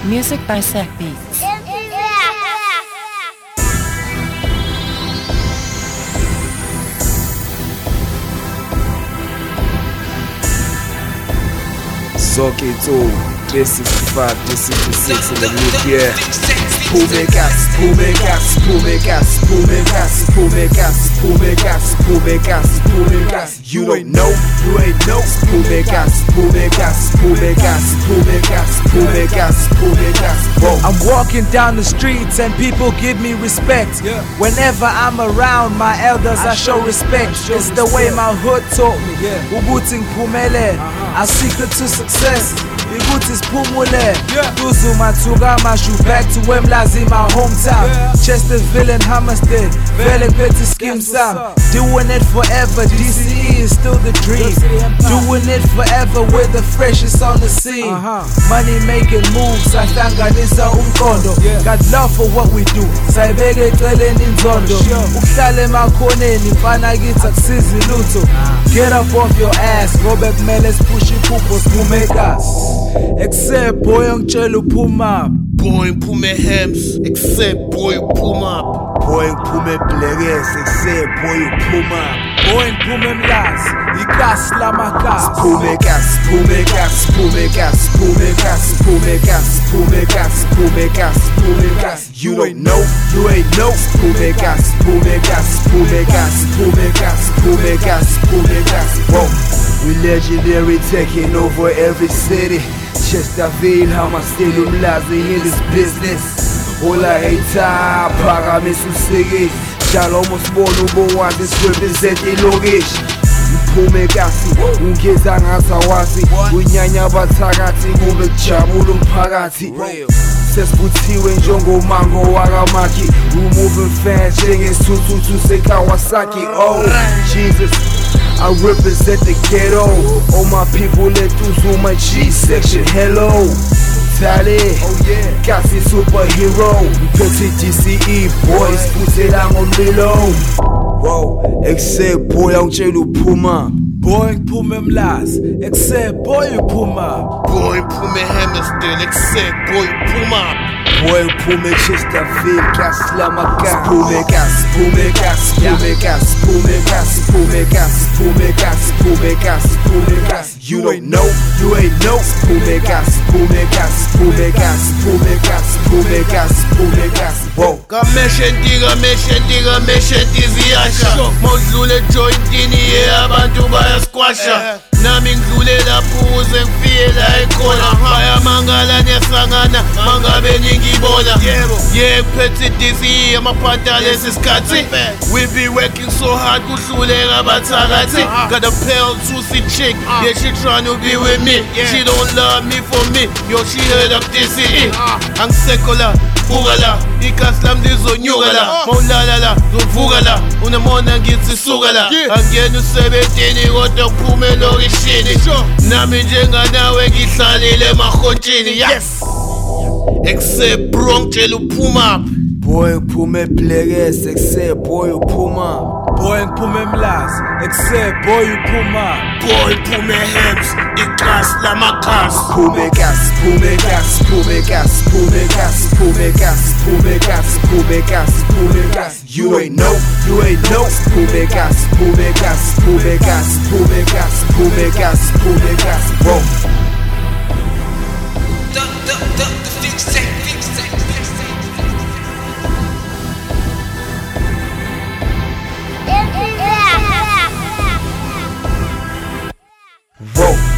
Music by Sec Beats. Soke to 365, 366 in the new year. Pume gas, pume gas, pume gas, pume gas, pume gas, pume gas, pume gas, pume gas. You ain't know, you ain't know. Pume gas, pume gas, pume gas, pume gas, pume gas, pume gas. Whoa. I'm walking down the streets and people give me respect. Whenever I'm around my elders, I show respect. It's the way my hood taught me. Uguti ngiphumelele, our secret to success. Iguti siphumule, Duzu Matsuga Mashu, back to Wemlazi, my hometown. Chesterville and Hammersmith, Vele Petty Skim Sam. Doing it forever, DCE is still the dream. Doing it forever, we're the freshest on the scene. Money making moves, sahlanganisa umqondo. Got love for what we do, sayibeke eceleni inzondo. Ukuhlala emakhoneni, mfana kithi akusizi lutho. Get up off your ass, ngobe kumele sipush iphupho siphume gas. Except boy ngitshela uphuma. Boy ngiphume Hems, except boy uphuma. Boy ngiphume Blekes, except boy uphuma. Boy ngiphume Mlazi, igas lamakasi. Pume gas, pume gas, pume gas, pume gas, pume gas, pume gas, pume gas, pume gas. You ain't know, you ain't know. Pume gas, pume gas, pume gas, pume gas, pume gas, pume gas. Whoa, we legendary, taking over every city. Chesterville, Hammersmith, Umlazi in this business. All I hate time, Paramis Usigi. Jalo Mosbono Boaz is representing Logish. Pume gasi, ungeza ngazawazi. Unyanya bathakathi, kube kujabula umphakathi. Sesibuthiwe njengomango wakamaki. We moving fast, njengesithuthu seKawasaki. Oh, Jesus, I represent the ghetto. All my people let through my G section. Hello, Tally, Gasi superhero. Petty DCE boys, put it on below. Whoa, except boy ngitshela uphuma. Boy ngiphume Mlazi, except boy uphuma. Boy ngiphume Hammersmith, except boy uphuma. Boy pume Chesterville, gas lamagas. Pume gas, pume gas, pume gas, pume gas, pume gas, pume gas, pume gas, pume gas. You ain't know, you ain't know. Pume gas, pume gas, pume gas, pume gas, pume gas, pume gas. Whoa. Kameshenti ziyasha. Mawudlule jointini abantu bayasquasha. Nami ngidlule lapho uze ngifike la ekhona. Bayamangala nesangana mangabe ngibona. Petty DCE amaphatha lesisikhathi. We be working so hard kuhluleka bathakathi. Got a pale juicy chick, yeah she tryna be with me. She don't love me for me, yo she heard of DCE. Angisekho vuka la, igas lam lizonyuka la. Mawulala la, zovuka la, unemona ngithi suka la. Angena usebentini kodwa kuphume lokishini. Nami njenganawe ngihlalile emahontshini. Yes, except bro ngitshela uphuma. Boy ngiphume Blekes, except boy uphuma. Boy ngiphume Mlazi, except boy uphuma. Boy ngiphume Hems, igas lamakasi. Pume gas, pume gas, pume gas, pume gas, pume gas, pume gas, pume gas, pume gas. You ain't know, you ain't know. Pume gas, pume gas, pume gas, pume gas, pume gas, pume gas. Whoa. Whoa.